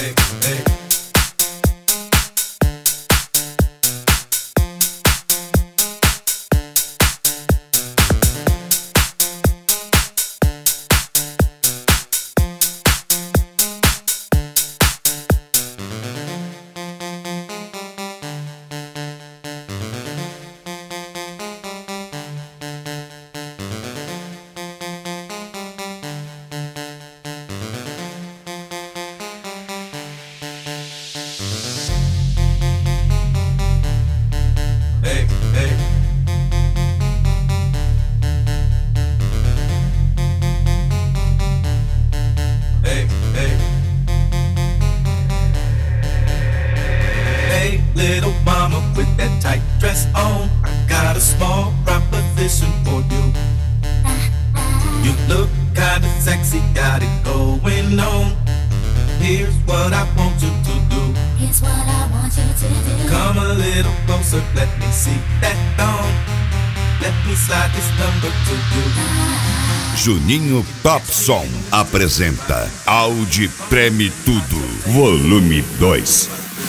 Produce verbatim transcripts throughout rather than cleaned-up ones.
Little mama with that tight dress on, I got a small proposition for you. You look kinda sexy, got it going on. Here's what I want you to do. Here's what I want you to do. Come a little closer, let me see that thong. Let me slide this number to you. Juninho Top Som apresenta Audi Treme Tudo, volume dois.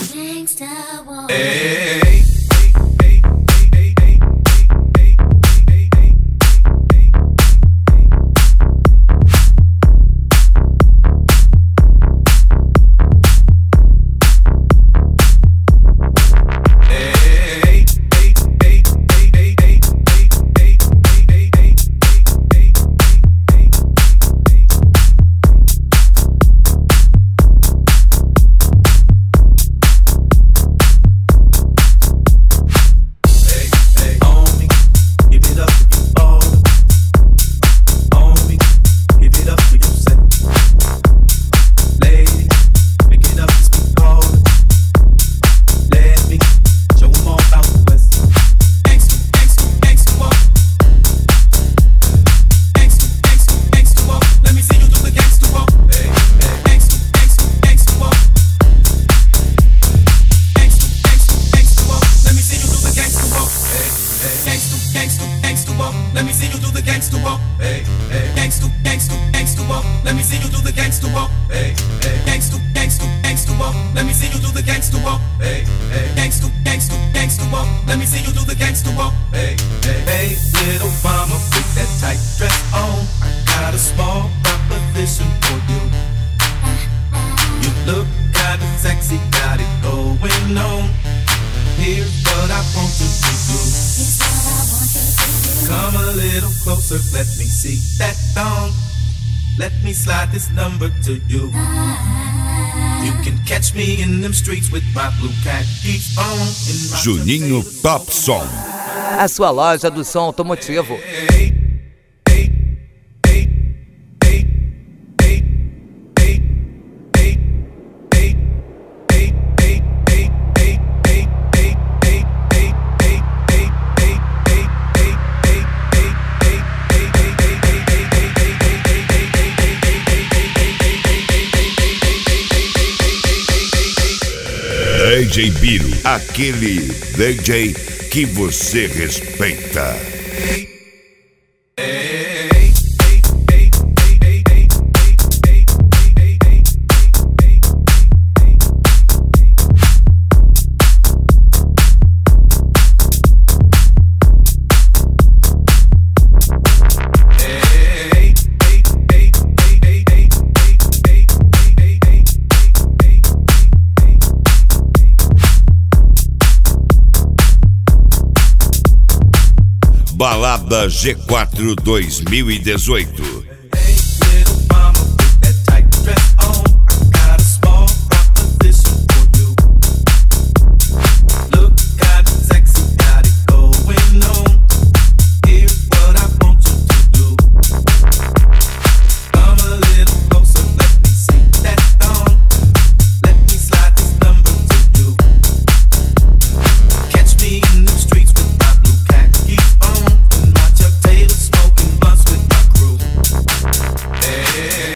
Hey. Let me see you do the gangsta walk. Hey, hey. Gangsta, gangsta, gangsta walk. Let me see you do the gangsta walk. Hey, hey. Gangsta, gangsta, gangsta walk. Let me see you do the gangsta walk. Hey, hey. Gangsta, gangsta, gangsta walk. Let me see you do the gangsta walk. Hey, hey. Hey, little mama with that tight dress on, I got a small proposition for you. You look kinda sexy, got it going on. Here's what I want you to do. Here's what I want you to do. Come a little closer, let me see that thong. Let me slide this number to you. You can catch me in them streets with my blue khakis on. Juninho Top Som, a sua loja do som automotivo. Hey. D J Biro, aquele D J que você respeita. Balada G quatro dois mil e dezoito.